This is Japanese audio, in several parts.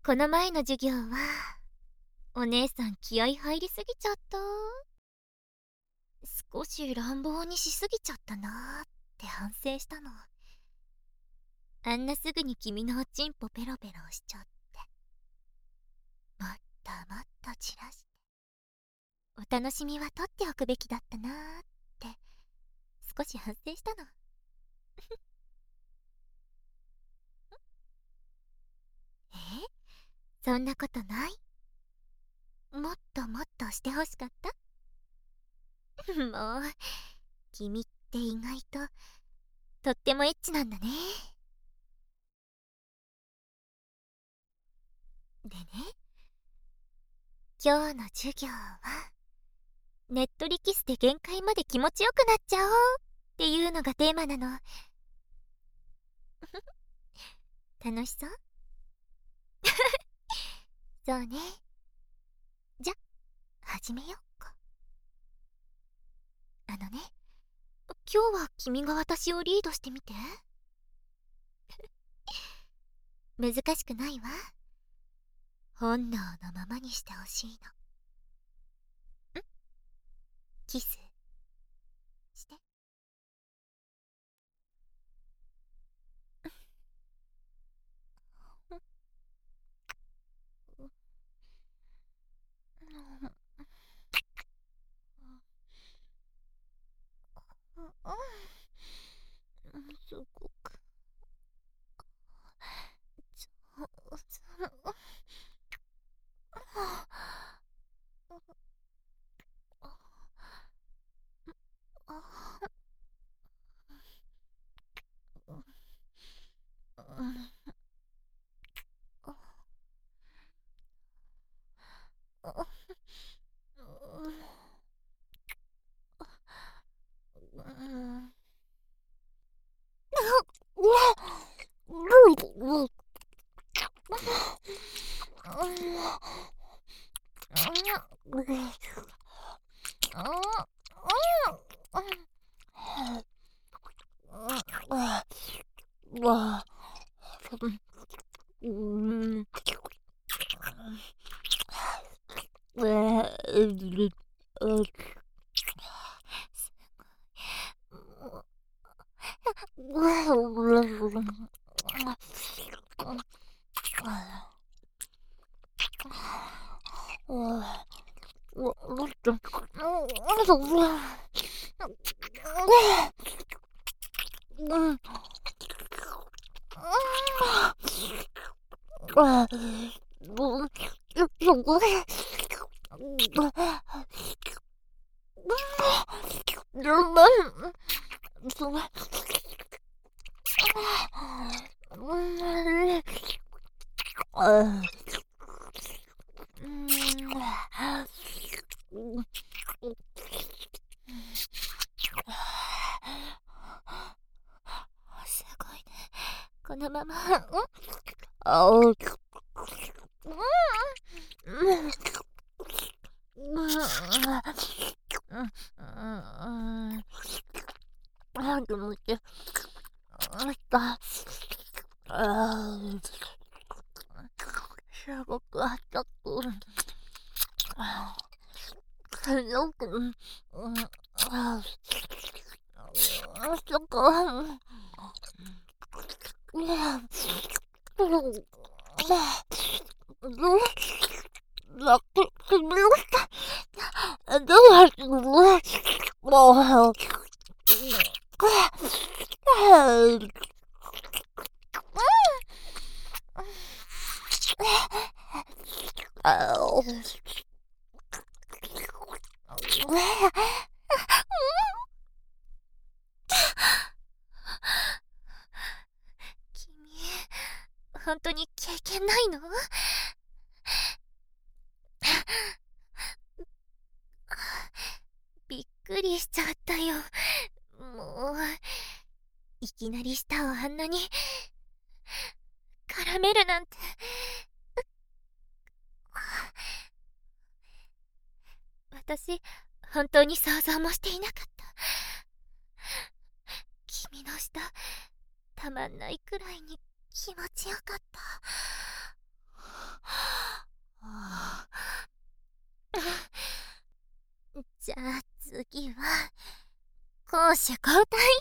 この前の授業はお姉さん気合い入りすぎちゃった。少し乱暴にしすぎちゃったなーって反省したの。あんなすぐに君のおちんぽペロペロしちゃって、もっともっと散らしてお楽しみは取っておくべきだったなーって少し反省したの。え、そんなことない？もっともっとしてほしかった？もう君って意外ととってもエッチなんだね。でね、今日の授業はネットリキスで限界まで気持ちよくなっちゃおうっていうのがテーマなの。楽しそう？そうね。じゃ、始めようか。あのね、今日は君が私をリードしてみて。難しくないわ。本能のままにしてほしいの。キスして。すごくすごいね。このまますごくあったくよくそこ君、本当に経験ないの？びっくりしちゃったよ。もういきなり舌をあんなに絡めるなんて。私、本当に想像もしていなかった。君の舌、たまんないくらいに気持ちよかった。 シュコウタイ。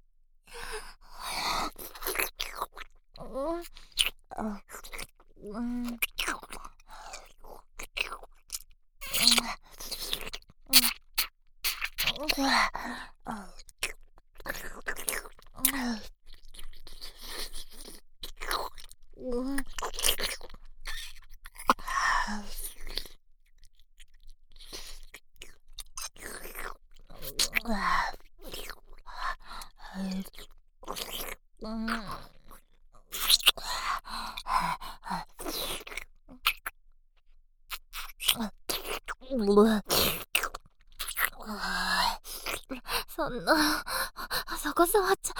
そんな、そこ触っちゃ。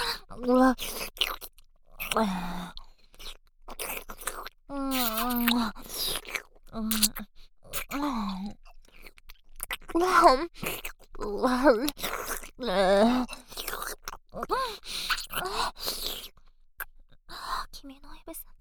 君の指先。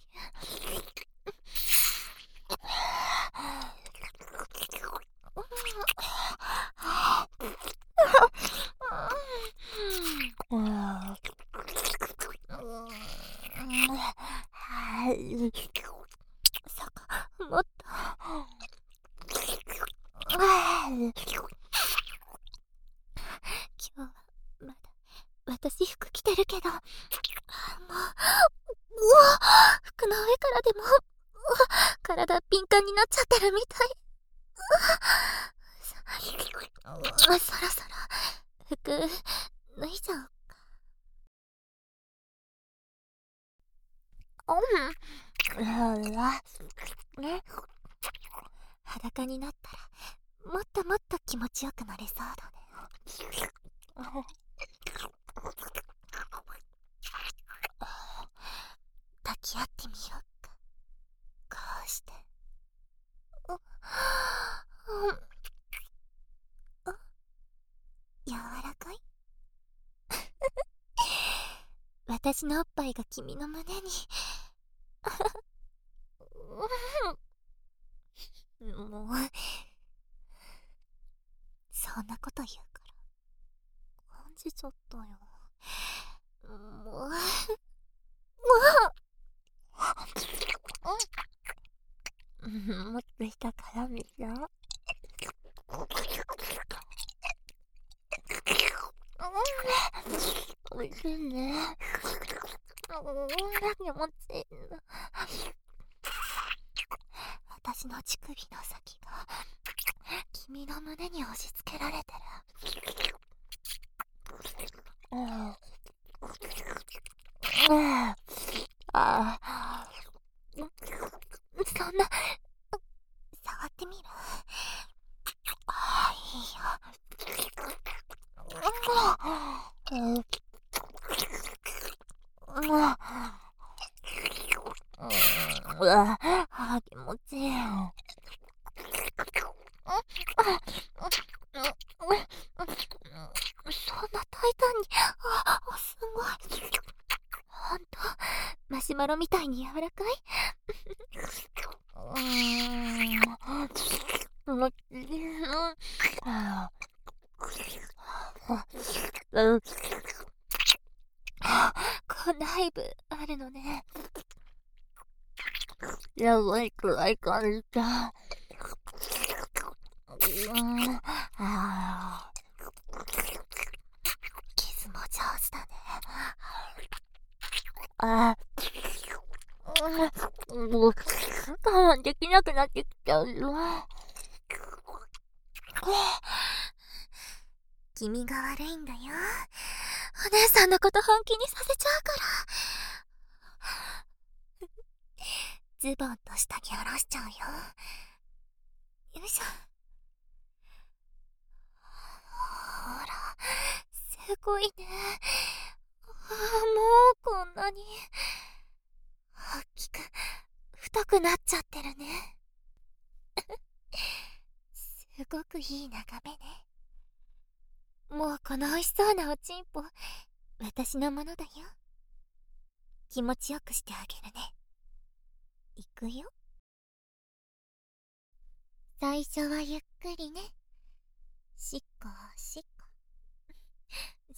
そこ、もっと。今日はまだ私服着てるけど、もう、服の上からでも体ピンカンになっちゃってるみたい。そろそろ服脱いじゃおう。裸になったらもっともっと気持ちよくなれそうだね。抱き合ってみようか。こうして。柔らかい。私のおっぱいが君の胸に。もう、そんなこと言うから感じちゃったよ。もうもっと下から見た。おいしいね。気持ちいいな。私の乳首の先が君の胸に押し付けられてる。そんな、触ってみる？いいよ。気持ちいいよ。そんな大胆に。すごい。ほんとマシュマロみたいに柔らかい。こんな配分あるのね。やばいくらい感じた。キスも上手だね。もう我慢できなくなってきちゃうよ。君が悪いんだよ。お姉さんのこと本気にさせちゃうから。ズボンと下着下ろしちゃうよ。よいしょ。ほら、すごいね。もうこんなに大きく太くなっちゃってるね。すごくいい眺めね。もうこの美味しそうなおちんぽ私のものだよ。気持ちよくしてあげるね。いくよ。最初はゆっくりね。しっこしっこ。